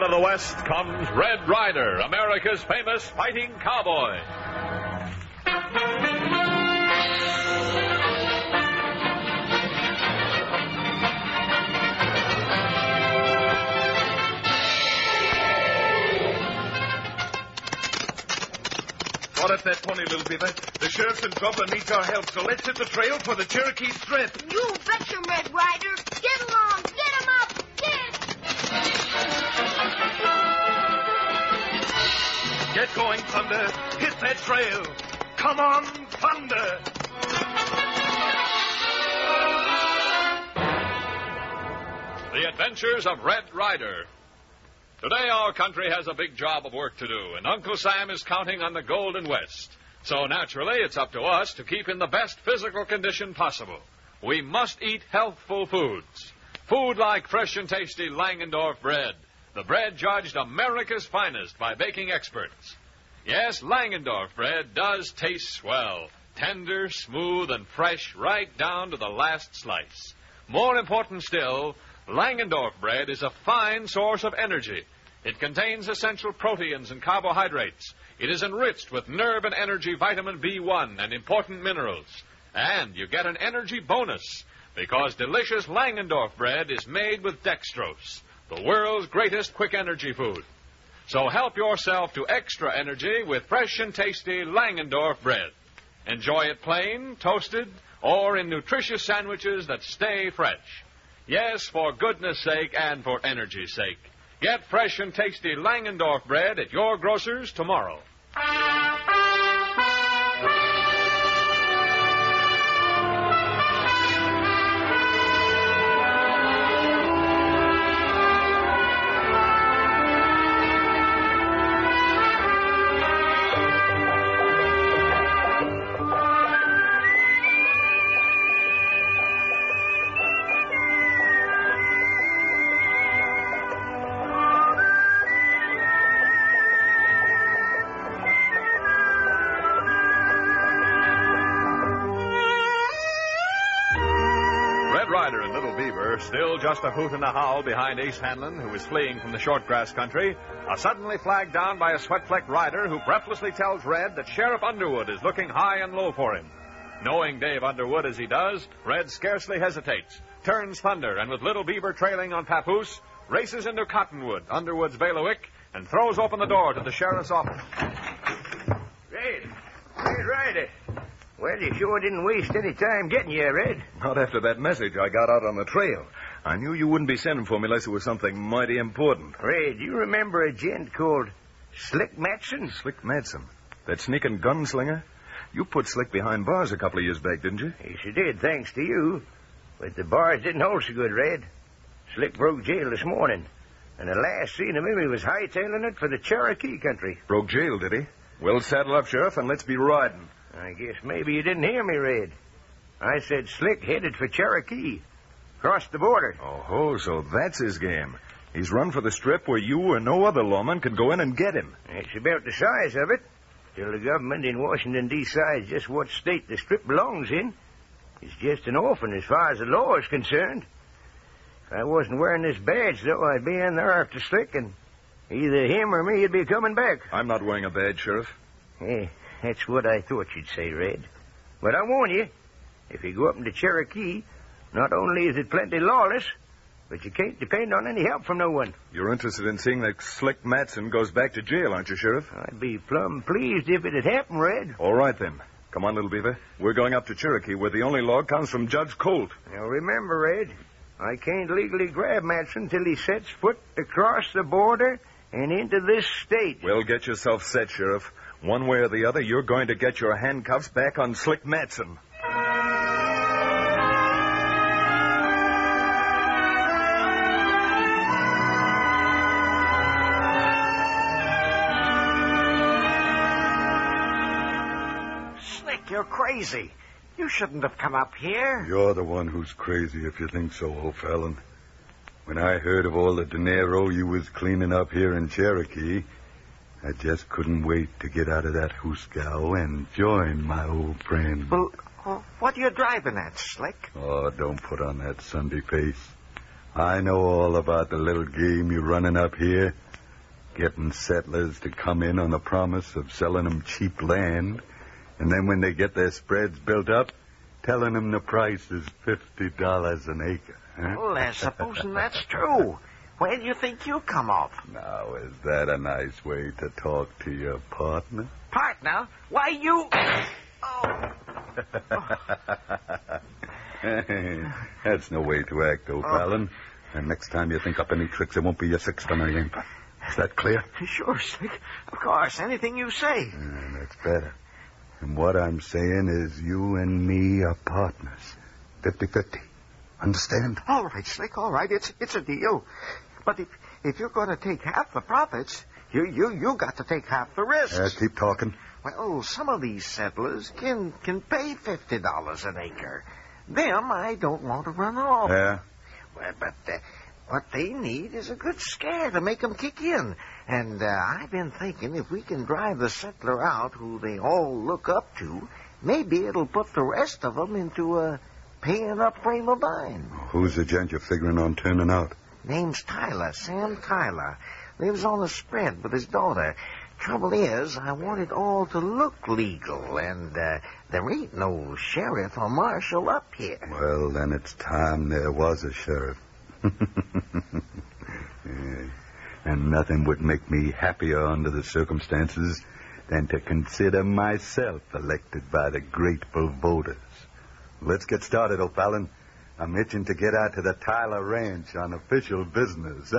of the West comes Red Ryder, America's famous fighting cowboy. What if that pony, Little Beaver? The sheriff's in trouble and needs our help, so let's hit the trail for the Cherokee Strip. You betcha, Red Ryder. Get along. Get him up. Get going, Thunder. Hit that trail. Come on, Thunder. The Adventures of Red Ryder. Today our country has a big job of work to do, and Uncle Sam is counting on the Golden West. So naturally, it's up to us to keep in the best physical condition possible. We must eat healthful foods. Food like fresh and tasty Langendorf bread, the bread judged America's finest by baking experts. Yes, Langendorf bread does taste swell, tender, smooth, and fresh right down to the last slice. More important still, Langendorf bread is a fine source of energy. It contains essential proteins and carbohydrates. It is enriched with nerve and energy vitamin B1 and important minerals. And you get an energy bonus because delicious Langendorf bread is made with dextrose, the world's greatest quick energy food. So help yourself to extra energy with fresh and tasty Langendorf bread. Enjoy it plain, toasted, or in nutritious sandwiches that stay fresh. Yes, for goodness sake and for energy's sake. Get fresh and tasty Langendorf bread at your grocer's tomorrow. Ryder and Little Beaver, still just a hoot and a howl behind Ace Hanlon, who is fleeing from the short grass country, are suddenly flagged down by a sweat-flecked rider who breathlessly tells Red that Sheriff Underwood is looking high and low for him. Knowing Dave Underwood as he does, Red scarcely hesitates, turns Thunder, and with Little Beaver trailing on Papoose, races into Cottonwood, Underwood's bailiwick, and throws open the door to the sheriff's office. Red Ryder. Well, you sure didn't waste any time getting here, Red. Not after that message I got out on the trail. I knew you wouldn't be sending for me unless it was something mighty important. Red, you remember a gent called Slick Matson? Slick Matson? That sneaking gunslinger? You put Slick behind bars a couple of years back, didn't you? Yes, you did, thanks to you. But the bars didn't hold so good, Red. Slick broke jail this morning. And the last seen of him, he was hightailing it for the Cherokee country. Broke jail, did he? Well, saddle up, Sheriff, and let's be riding. I guess maybe you didn't hear me, Red. I said Slick headed for Cherokee. Crossed the border. Oh, so that's his game. He's run for the strip where you or no other lawman could go in and get him. That's about the size of it. Till the government in Washington decides just what state the strip belongs in. It's just an orphan as far as the law is concerned. If I wasn't wearing this badge, though, I'd be in there after Slick, and either him or me would be coming back. I'm not wearing a badge, Sheriff. Hey, that's what I thought you'd say, Red. But I warn you, if you go up into Cherokee, not only is it plenty lawless, but you can't depend on any help from no one. You're interested in seeing that Slick Matson goes back to jail, aren't you, Sheriff? I'd be plumb pleased if it had happened, Red. All right, then. Come on, Little Beaver. We're going up to Cherokee, where the only log comes from Judge Colt. Now, remember, Red, I can't legally grab Matson till he sets foot across the border and into this state. Well, get yourself set, Sheriff. One way or the other, you're going to get your handcuffs back on Slick Matson. Slick, you're crazy. You shouldn't have come up here. You're the one who's crazy if you think so, O'Fallon. When I heard of all the dinero you was cleaning up here in Cherokee, I just couldn't wait to get out of that hoosgow and join my old friend. Well, what are you driving at, Slick? Oh, don't put on that Sunday face. I know all about the little game you're running up here. Getting settlers to come in on the promise of selling them cheap land. And then when they get their spreads built up, telling them the price is $50 an acre. Huh? Well, supposing that's true, where do you think you come off? Now, is that a nice way to talk to your partner? Partner? Why, you... Oh. That's no way to act, old Fallon. And next time you think up any tricks, it won't be your $6 yank. Is that clear? Sure, Slick. Of course, anything you say. That's better. And what I'm saying is you and me are partners. 50-50. Understand? All right, Slick, all right. It's a deal. But if you're going to take half the profits, you got to take half the risks. Keep talking. Well, some of these settlers can pay $50 an acre. Them I don't want to run off. Yeah? Well, but what they need is a good scare to make them kick in. And I've been thinking if we can drive the settler out who they all look up to, maybe it'll put the rest of them into a paying-up frame of mind. Who's the gent you're figuring on turning out? Name's Tyler, Sam Tyler. Lives on the spread with his daughter. Trouble is, I want it all to look legal, and there ain't no sheriff or marshal up here. Well, then it's time there was a sheriff. Yeah. And nothing would make me happier under the circumstances than to consider myself elected by the grateful voters. Let's get started, O'Fallon. I'm itching to get out to the Tyler Ranch on official business.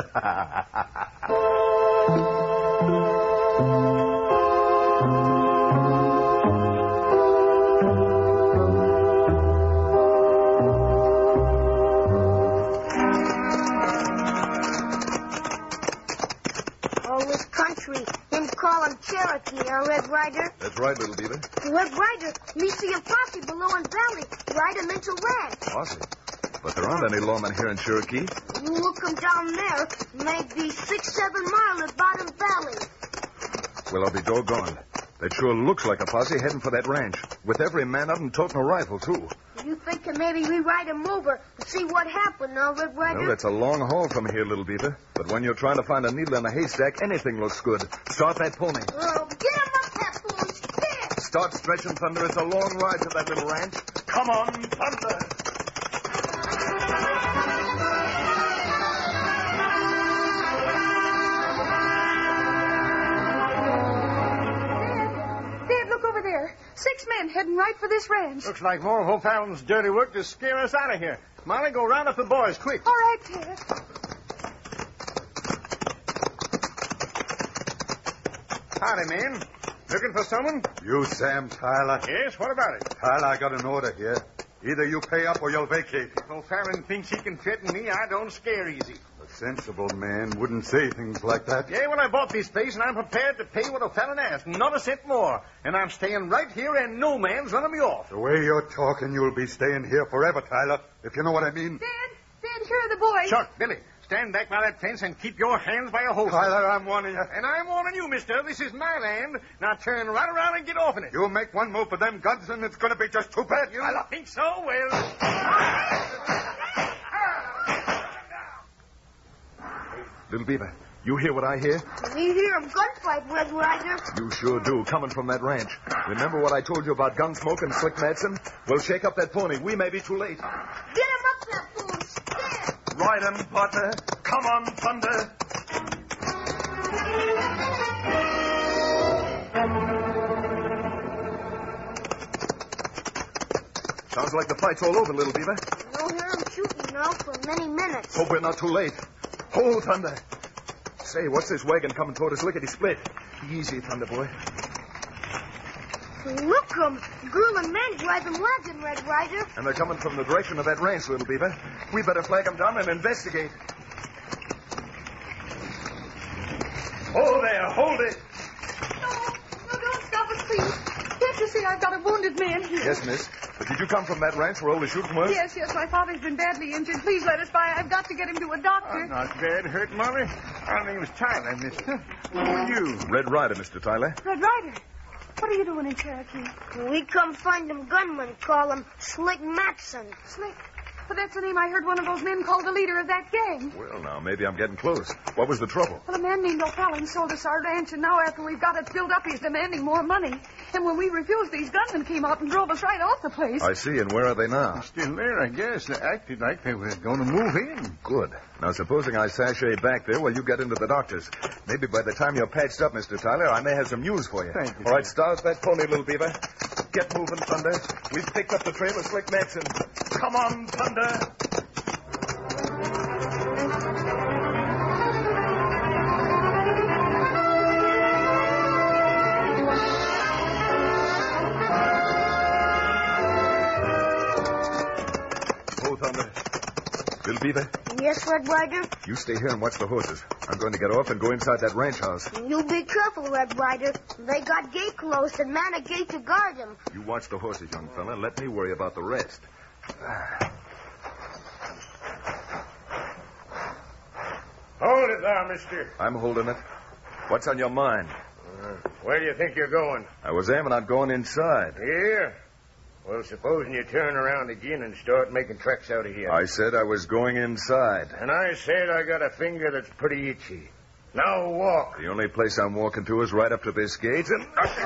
Call him Cherokee, Red Ryder. That's right, Little Beaver. Red Ryder, me see a posse below in Valley. Ride 'em into ranch. Posse? But there aren't any lawmen here in Cherokee. You look 'em down there, maybe 6-7 miles at Bottom Valley. Well, I'll be doggone. That sure looks like a posse heading for that ranch, with every man of them toting a rifle, too. You thinking maybe we ride 'em over and see what happened, Red Ryder? Well, that's a long haul from here, Little Beaver. But when you're trying to find a needle in a haystack, anything looks good. Start that pony. Oh, get 'em up there, boys. There. Start stretching, Thunder. It's a long ride to that little ranch. Come on, Thunder. There. 6 men heading right for this ranch. Looks like more of O'Fallon's dirty work to scare us out of here. Molly, go round up the boys, quick. All right, Ted. Howdy, men. Looking for someone? You, Sam Tyler? Yes, what about it? Tyler, I got an order here. Either you pay up or you'll vacate. If O'Fallon thinks he can threaten me, I don't scare easy. A sensible man wouldn't say things like that. Yeah, well, I bought this place, and I'm prepared to pay what O'Fallon asked. Not a cent more. And I'm staying right here, and no man's running me off. The way you're talking, you'll be staying here forever, Tyler, if you know what I mean. Dad, here are the boys. Chuck, Billy, stand back by that fence and keep your hands by your holster. Tyler, I'm warning you. And I'm warning you, mister. This is my land. Now turn right around and get off in it. You'll make one move for them guns, and it's going to be just too bad. You think so? Well... Little Beaver, you hear what I hear? We hear 'em gunfight, Red Ryder. You sure do, coming from that ranch. Remember what I told you about Gunsmoke and Slick Madsen? Well, shake up that pony. We may be too late. Get 'em up there, boys. There. Ride 'em, partner. Come on, Thunder. Sounds like the fight's all over, Little Beaver. We'll hear 'em shooting now for many minutes. Hope we're not too late. Hold, Thunder. Say, what's this wagon coming toward us lickety-split? Easy, Thunder boy. Look 'em. Girl and men driving wagon, Red Ryder. And they're coming from the direction of that ranch, Little Beaver. We better flag them down and investigate. Oh, there. Hold it. No, don't stop us, please. Can't you see I've got a wounded man here? Yes, miss. But did you come from that ranch where all the shooting was? Yes, my father's been badly injured. Please let us by. I've got to get him to a doctor. Not bad hurt, Molly. Our name's Tyler, mister. Who are you? Red Ryder, Mr. Tyler. Red Ryder, what are you doing in Cherokee? We come find them gunmen, call him Slick Madsen. Slick? But that's the name I heard one of those men call the leader of that gang. Well, now, maybe I'm getting close. What was the trouble? Well, a man named O'Fallon sold us our ranch, and now after we've got it filled up, he's demanding more money. And when we refused, these gunmen came out and drove us right off the place. I see, and where are they now? Still there, I guess. They acted like they were going to move in. Good. Now, supposing I sashay back there while you get into the doctor's. Maybe by the time you're patched up, Mr. Tyler, I may have some news for you. Thank you. All right, start that pony, little beaver. Get moving, Thunder. We've picked up the trail of Slick Matson. Come on, Thunder. Oh, Thunder. Little beaver, Yes, Red Rider? you stay here and watch the horses. I'm going to get off and go inside that ranch house. You be careful, Red Rider. They got gate closed and man a gate to guard them. You watch the horses, young fella. Let me worry about the rest. Hold it there, mister. I'm holding it. What's on your mind? Where do you think you're going? I was aiming on going inside. Here? Well, supposing you turn around again and start making tracks out of here. I said I was going inside. And I said I got a finger that's pretty itchy. Now walk. The only place I'm walking to is right up to this gate, and...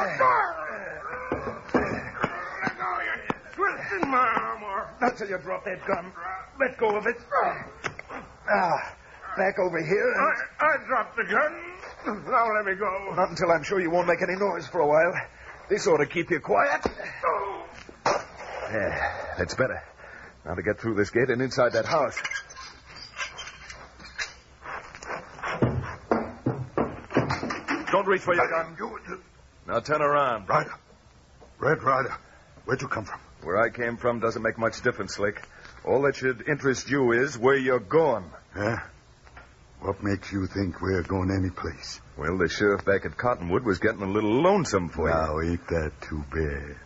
Twisting my arm off. Not till you drop that gun. Let go of it. Back over here. I dropped the gun. Now let me go. Not until I'm sure you won't make any noise for a while. This ought to keep you quiet. Yeah, that's better. Now to get through this gate and inside that house. Don't reach for your gun. Now turn around. Ryder. Red Ryder. Where'd you come from? Where I came from doesn't make much difference, Slick. All that should interest you is where you're going. Yeah? What makes you think we're going any place? Well, the sheriff back at Cottonwood was getting a little lonesome for you. Now, ain't that too bad?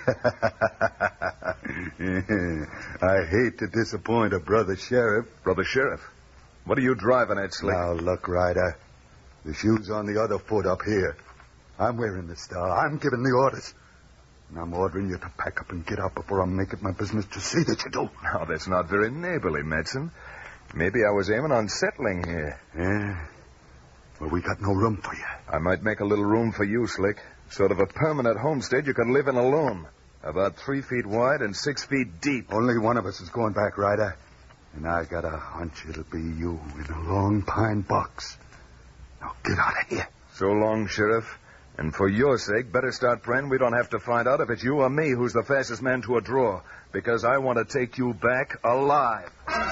I hate to disappoint a brother sheriff. Brother Sheriff, what are you driving at, Slick? Now, look, Ryder. The shoe's on the other foot up here. I'm wearing the star. I'm giving the orders. And I'm ordering you to pack up and get out before I make it my business to see that you do. Now, that's not very neighborly, Madsen. Maybe I was aiming on settling here. Yeah? Well, we got no room for you. I might make a little room for you, Slick. Sort of a permanent homestead you could live in alone. About 3 feet wide and 6 feet deep. Only one of us is going back, Ryder. And I got a hunch it'll be you in a long pine box. Now get out of here. So long, Sheriff. And for your sake, better start praying we don't have to find out if it's you or me who's the fastest man to a draw. Because I want to take you back alive.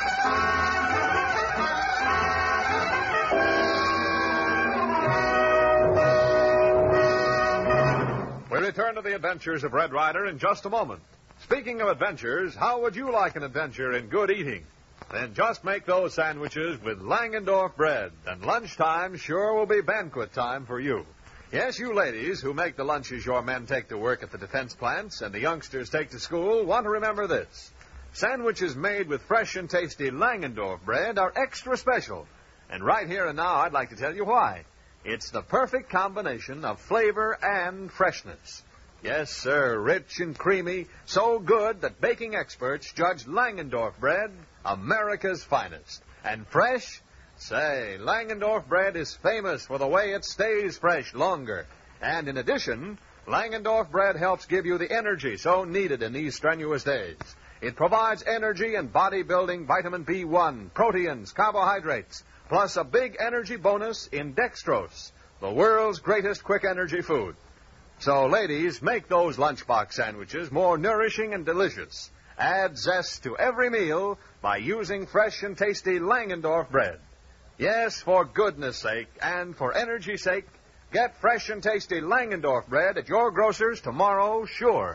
We return to the adventures of Red Rider in just a moment. Speaking of adventures, how would you like an adventure in good eating? Then just make those sandwiches with Langendorf bread, and lunchtime sure will be banquet time for you. Yes, you ladies who make the lunches your men take to work at the defense plants and the youngsters take to school want to remember this. Sandwiches made with fresh and tasty Langendorf bread are extra special. And right here and now, I'd like to tell you why. It's the perfect combination of flavor and freshness. Yes, sir, rich and creamy, so good that baking experts judge Langendorf bread America's finest. And fresh? Say, Langendorf bread is famous for the way it stays fresh longer. And in addition, Langendorf bread helps give you the energy so needed in these strenuous days. It provides energy and bodybuilding vitamin B1, proteins, carbohydrates, plus a big energy bonus in dextrose, the world's greatest quick energy food. So, ladies, make those lunchbox sandwiches more nourishing and delicious. Add zest to every meal by using fresh and tasty Langendorf bread. Yes, for goodness sake and for energy's sake, get fresh and tasty Langendorf bread at your grocer's tomorrow, sure.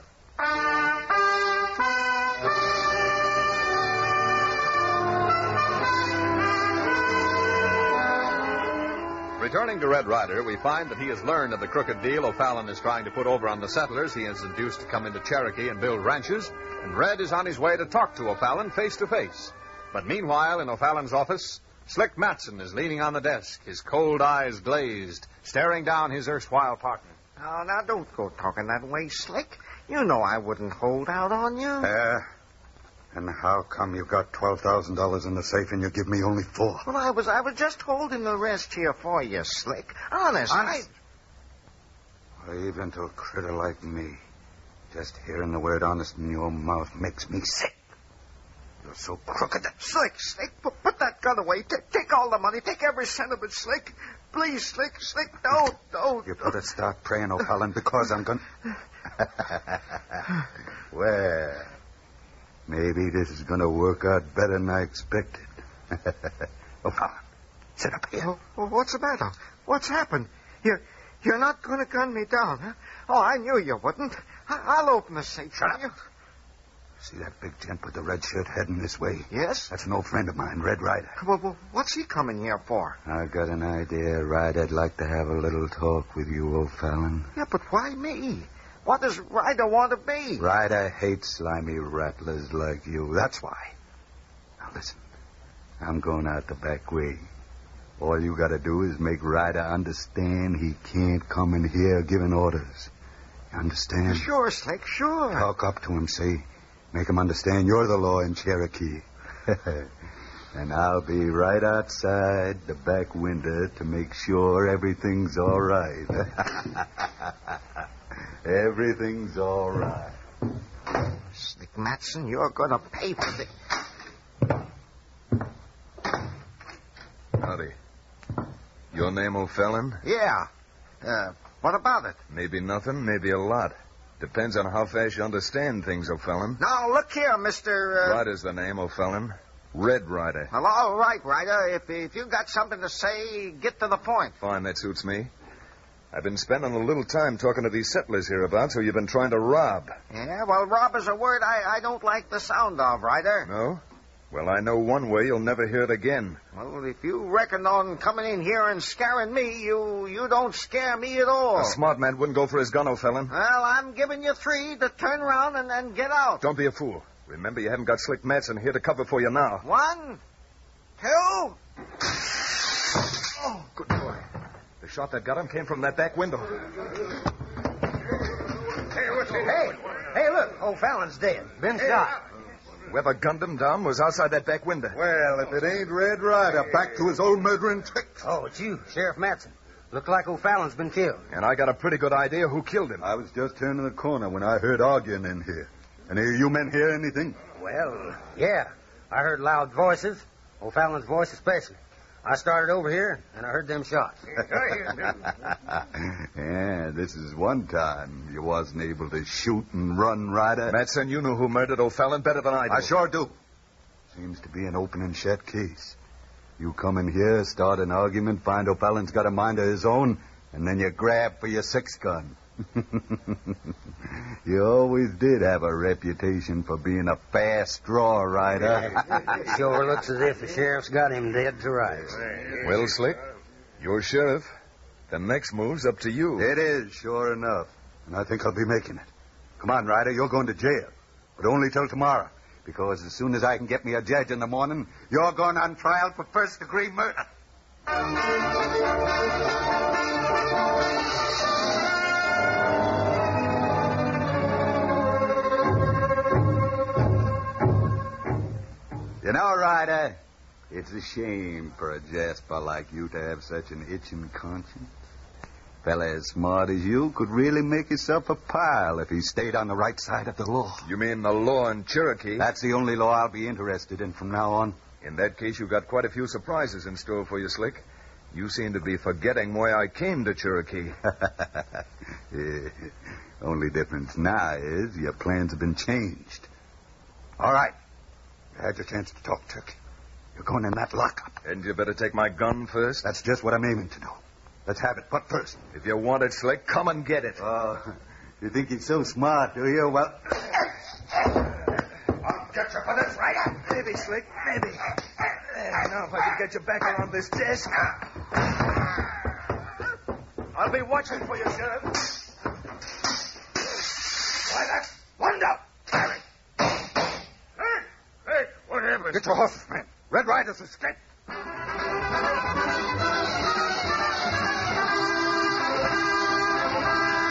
Returning to Red Rider, we find that he has learned of the crooked deal O'Fallon is trying to put over on the settlers he has induced to come into Cherokee and build ranches, and Red is on his way to talk to O'Fallon face to face. But meanwhile, in O'Fallon's office, Slick Matson is leaning on the desk, his cold eyes glazed, staring down his erstwhile partner. Oh, now, don't go talking that way, Slick. You know I wouldn't hold out on you. And how come you got $12,000 in the safe and you give me only $4? Well, I was just holding the rest here for you, Slick. Honest. Even to a critter like me, just hearing the word honest in your mouth makes me sick. You're so crooked that... Slick, put that gun away. Take all the money. Take every cent of it, Slick. Please, Slick, don't. You better start praying, O'Fallon, because I'm going... Well, maybe this is going to work out better than I expected. O'Fallon, sit up here. Well, what's the matter? What's happened? You're not going to gun me down, huh? Oh, I knew you wouldn't. I'll open the safe for you. See that big gent with the red shirt heading this way? Yes? That's an old friend of mine, Red Ryder. Well, what's he coming here for? I got an idea, Ryder. I'd like to have a little talk with you, O'Fallon. Yeah, but why me? What does Ryder want to be? Ryder hates slimy rattlers like you. That's why. Now, listen. I'm going out the back way. All you got to do is make Ryder understand he can't come in here giving orders. You understand? Sure, Slick, sure. Talk up to him, see? Make him understand you're the law in Cherokee. And I'll be right outside the back window to make sure everything's all right. Everything's all right. Slick Matson, you're going to pay for this. Howdy. Your name, O'Fallon? Yeah. What about it? Maybe nothing, maybe a lot. Depends on how fast you understand things, O'Fallon. Now, look here, Mr. Ryder's the name, O'Fallon. Red Ryder. Well, all right, Ryder. If you've got something to say, get to the point. Fine, that suits me. I've been spending a little time talking to these settlers hereabouts who you've been trying to rob. Yeah, well, rob is a word I don't like the sound of, Ryder. No? Well, I know one way you'll never hear it again. Well, if you reckon on coming in here and scaring me, you don't scare me at all. A smart man wouldn't go for his gun, O'Fallon. Well, I'm giving you 3 to turn around and get out. Don't be a fool. Remember, you haven't got Slick Matson here to cover for you now. 1, 2... Oh, good boy. The shot that got him came from that back window. Hey, look. O'Fallon's dead. Been shot. Whoever gunned him down was outside that back window. Well, if it ain't Red Ryder, back to his old murdering tricks. Oh, it's you, Sheriff Matson. Look like O'Fallon's been killed. And I got a pretty good idea who killed him. I was just turning the corner when I heard arguing in here. Any of you men hear anything? Well, yeah. I heard loud voices. O'Fallon's voice especially. I started over here, and I heard them shots. Yeah, this is one time you wasn't able to shoot and run, Ryder. Matson, you knew who murdered O'Fallon better than I do. I sure do. Seems to be an open and shut case. You come in here, start an argument, find O'Fallon's got a mind of his own, and then you grab for your 6-gun. You always did have a reputation for being a fast draw, Ryder. Sure looks as if the sheriff's got him dead to rights. Well, Slick, you're sheriff. The next move's up to you. It is, sure enough. And I think I'll be making it. Come on, Ryder, you're going to jail. But only till tomorrow. Because as soon as I can get me a judge in the morning, you're going on trial for first-degree murder. You know, Ryder, it's a shame for a jasper like you to have such an itching conscience. Fella as smart as you could really make himself a pile if he stayed on the right side of the law. You mean the law in Cherokee? That's the only law I'll be interested in from now on. In that case, you've got quite a few surprises in store for you, Slick. You seem to be forgetting why I came to Cherokee. Yeah. Only difference now is your plans have been changed. All right. You had your chance to talk, Turkey. You're going in that lockup. And you better take my gun first. That's just what I'm aiming to do. Let's have it. But first. If you want it, Slick, come and get it. Oh, you think you're so smart, do you? Well... I'll get you for this, Ryder. Maybe, Slick, maybe. Now, if I could get you back around this desk. I'll be watching for you, Sheriff. Why, that's one up. Hey, what happened? Get your horses, man. Red Ryder's escaped.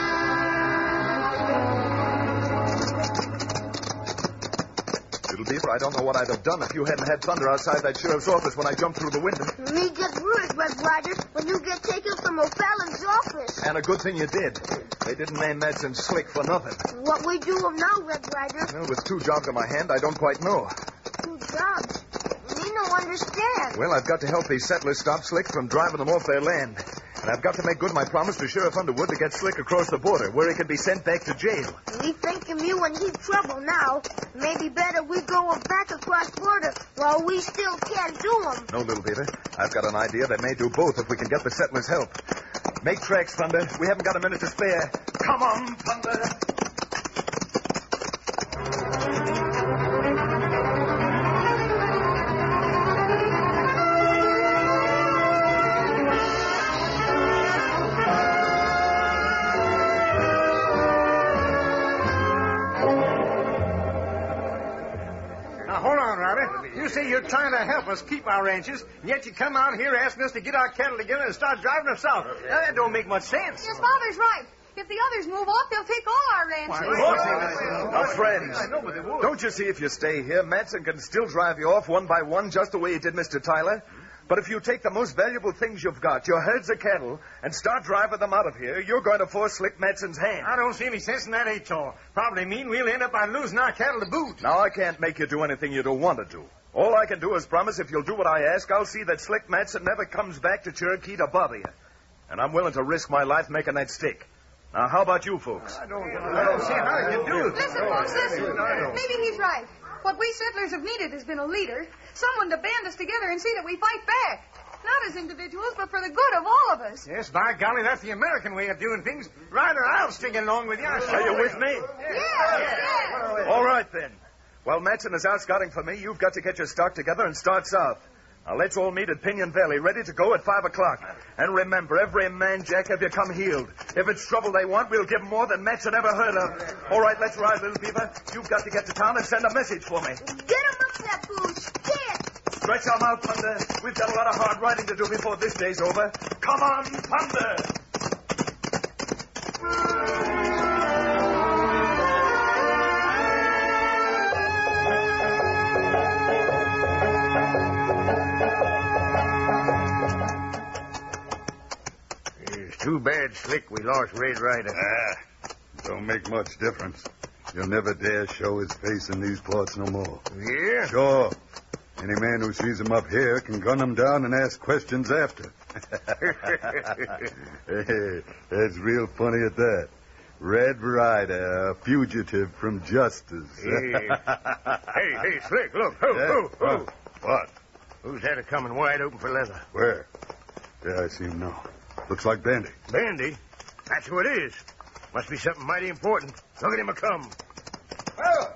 It'll be Friday. I don't know what I'd have done if you hadn't had Thunder outside that sheriff's office when I jumped through the window. Me get worried, Red Ryder, when you get taken from O'Fallon's office. And a good thing you did. They didn't name Madsen Slick for nothing. What we do now, Red Ryder? Well, with 2 jobs in my hand, I don't quite know. 2 jobs? Me don't understand. Well, I've got to help these settlers stop Slick from driving them off their land. And I've got to make good my promise to Sheriff Underwood to get Slick across the border, where he can be sent back to jail. We think of you in heap trouble now. Maybe better we go back across border while we still can't do them. No, Little Beaver. I've got an idea that may do both if we can get the settlers' help. Make tracks, Thunder. We haven't got a minute to spare. Come on, Thunder. You say you're trying to help us keep our ranches, and yet you come out here asking us to get our cattle together and start driving them south. Now, that don't make much sense. Yes, Father's right. If the others move off, they'll take all our ranches. Now, friends, don't you see if you stay here, Madsen can still drive you off one by one just the way he did Mr. Tyler? But if you take the most valuable things you've got, your herds of cattle, and start driving them out of here, you're going to force Slick Madsen's hand. I don't see any sense in that, H.R. Probably mean we'll end up by losing our cattle to boot. Now, I can't make you do anything you don't want to do. All I can do is promise if you'll do what I ask, I'll see that Slick Madsen never comes back to Cherokee to bother you. And I'm willing to risk my life making that stick. Now, how about you folks? I don't see how you do it. Listen, folks, listen. Maybe he's right. What we settlers have needed has been a leader, someone to band us together and see that we fight back. Not as individuals, but for the good of all of us. Yes, by golly, that's the American way of doing things. Ryder, I'll string along with you. Are you with me? Yeah. All right, then. While Madsen is out scouting for me, you've got to get your stock together and start south. Now, let's all meet at Pinion Valley, ready to go at 5 o'clock. And remember, every man, Jack, have you come healed. If it's trouble they want, we'll give them more than Madsen ever heard of. All right, let's ride, Little Beaver. You've got to get to town and send a message for me. Get him up there, Boots. Get! Stretch our mouth, Thunder. We've got a lot of hard riding to do before this day's over. Come on, Thunder! It's too bad, Slick, we lost Red Ryder. Don't make much difference. You'll never dare show his face in these parts no more. Yeah? Sure. Any man who sees him up here can gun him down and ask questions after. That's real funny at that. Red Ryder, a fugitive from justice. Hey, Slick, look. Who? What? Who's that coming wide open for leather? Where? Yeah, I see him now. Looks like Bandy. Bandy? That's who it is. Must be something mighty important. Look at him a-come. Oh,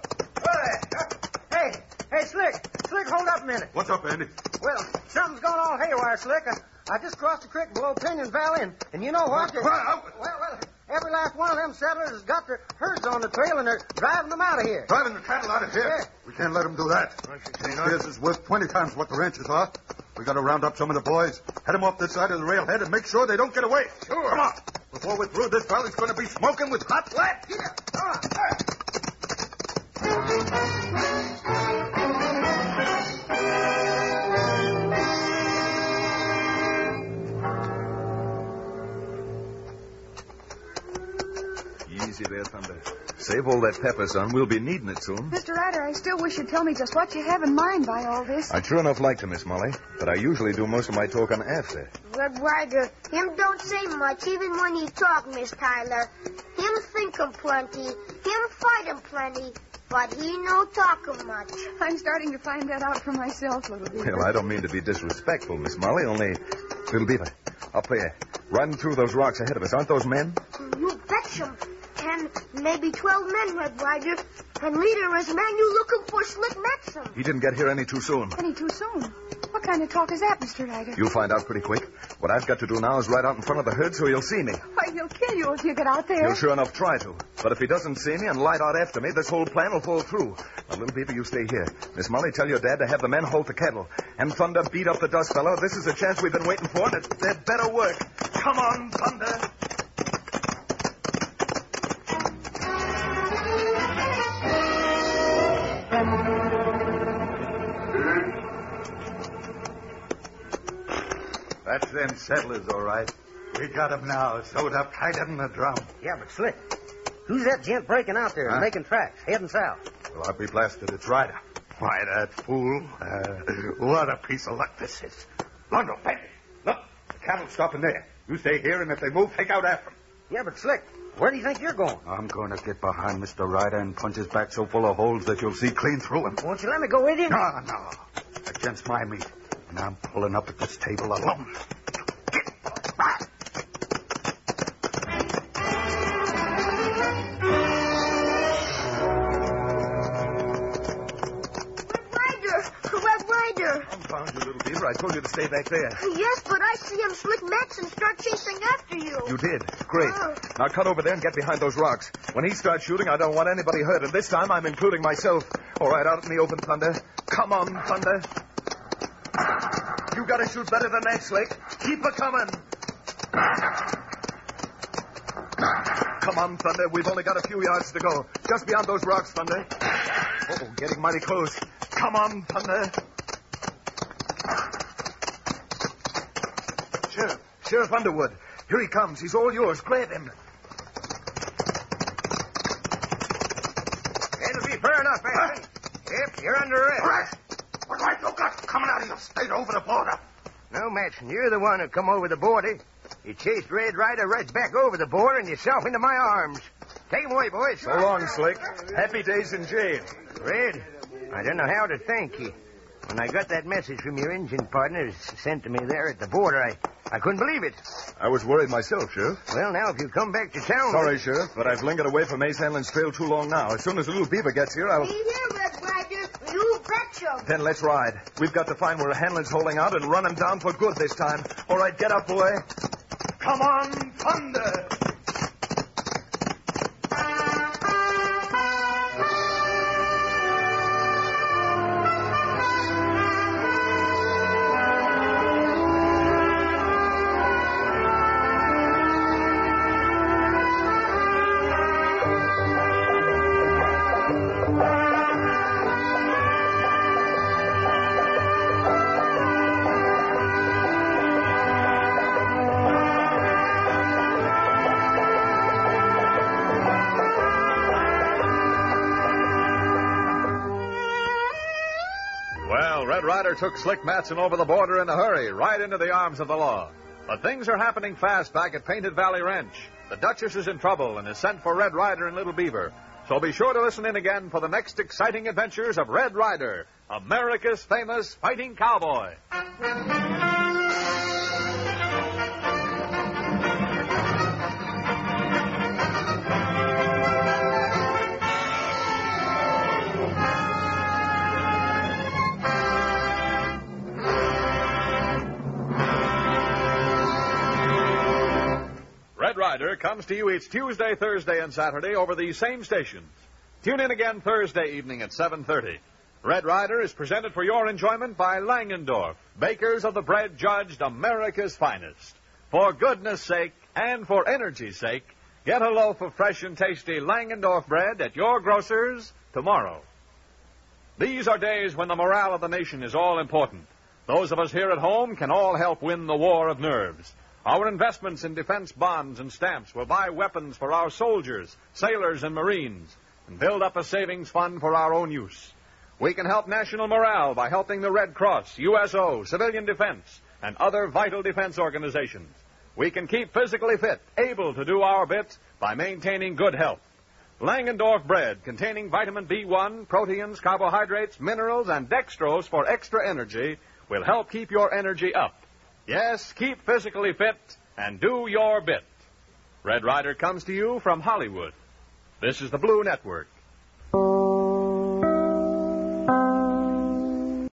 Hey, Slick, hold up a minute. What's up, Bandy? Well, something's gone all haywire, Slick. I just crossed the creek below Pinion Valley, and you know what? Well, every last one of them settlers has got their herds on the trail, and they're driving them out of here. Driving the cattle out of here? Yeah. We can't let them do that. This is worth 20 times what the ranches are. We got to round up some of the boys, head them off this side of the railhead, and make sure they don't get away. Sure. Come on. Before we're through, this valley's going to be smoking with hot lead. Here, come on. Easy there, Thunder. Save all that pepper, son. We'll be needing it soon. Mr. Ryder, I still wish you'd tell me just what you have in mind by all this. I'd sure enough like to, Miss Molly, but I usually do most of my talking after. Red Ryder, him don't say much even when he talk, Miss Tyler. Him thinkin' plenty, him fightin' plenty, but he no talkin' much. I'm starting to find that out for myself, Little Beaver. Well, I don't mean to be disrespectful, Miss Molly, only... Little Beaver, up there, riding through those rocks ahead of us. Aren't those men? You betcha. 10, maybe 12 men, Red Ryder. And leader is man you looking for, Slick Madsen. He didn't get here any too soon. Any too soon? What kind of talk is that, Mr. Ryder? You'll find out pretty quick. What I've got to do now is ride out in front of the herd so he'll see me. Why, he'll kill you if you get out there. He'll sure enough try to. But if he doesn't see me and light out after me, this whole plan will fall through. Now, Little Beaver, you stay here. Miss Molly, tell your dad to have the men halt the cattle. And Thunder, beat up the dust fellow. This is a chance we've been waiting for, and it better work. Come on, Thunder. settlers, all right. We got 'em now, sewed up tighter than a drum. Yeah, but Slick, who's that gent breaking out there and making tracks, heading south? Well, I'll be blasted. It's Ryder. Why, that fool. What a piece of luck this is. Londo, hey, look, the cattle's stopping there. You stay here, and if they move, take out after them. Yeah, but Slick, where do you think you're going? I'm going to get behind Mr. Ryder and punch his back so full of holes that you'll see clean through him. Won't you let me go with you? No. Against my meat. And I'm pulling up at this table alone. Red Ryder. Confound you, little beaver. I told you to stay back there. Yes, but I see him Slick Matson start chasing after you. You did. Great. Oh. Now cut over there and get behind those rocks. When he starts shooting, I don't want anybody hurt, and this time I'm including myself. All right, out in the open, Thunder. Come on, Thunder. You gotta shoot better than that, Slick. Keep her coming. Come on, Thunder. We've only got a few yards to go. Just beyond those rocks, Thunder. Oh, getting mighty close. Come on, Thunder. Sheriff Underwood. Here he comes. He's all yours. Grab him. It'll be fair enough, Matson. Yep, you're under arrest. What right you got coming out of your state over the border? No, Matson, you're the one who come over the border. You chased Red Ryder right back over the border and yourself into my arms. Take him away, boys. So long, Slick. Happy days in jail. Red, I don't know how to thank you. When I got that message from your engine partners sent to me there at the border, I couldn't believe it. I was worried myself, Sheriff. Well, now, if you come back to town... Sorry, Sheriff, but I've lingered away from Ace Hanlon's trail too long now. As soon as little beaver gets here, I'll... Be here, Red Ryder. You betcha. Then let's ride. We've got to find where Hanlon's holding out and run him down for good this time. All right, get up, boy. Come on, Thunder! Red Ryder took Slick Matson over the border in a hurry, right into the arms of the law. But things are happening fast back at Painted Valley Ranch. The Duchess is in trouble and is sent for Red Ryder and Little Beaver. So be sure to listen in again for the next exciting adventures of Red Ryder, America's famous fighting cowboy. Red Ryder comes to you each Tuesday, Thursday, and Saturday over these same stations. Tune in again Thursday evening at 7:30. Red Ryder is presented for your enjoyment by Langendorf, bakers of the bread judged America's finest. For goodness sake and for energy's sake, get a loaf of fresh and tasty Langendorf bread at your grocer's tomorrow. These are days when the morale of the nation is all important. Those of us here at home can all help win the war of nerves. Our investments in defense bonds and stamps will buy weapons for our soldiers, sailors, and Marines, and build up a savings fund for our own use. We can help national morale by helping the Red Cross, USO, Civilian Defense, and other vital defense organizations. We can keep physically fit, able to do our bit by maintaining good health. Langendorf bread, containing vitamin B1, proteins, carbohydrates, minerals, and dextrose for extra energy, will help keep your energy up. Yes, keep physically fit and do your bit. Red Ryder comes to you from Hollywood. This is the Blue Network.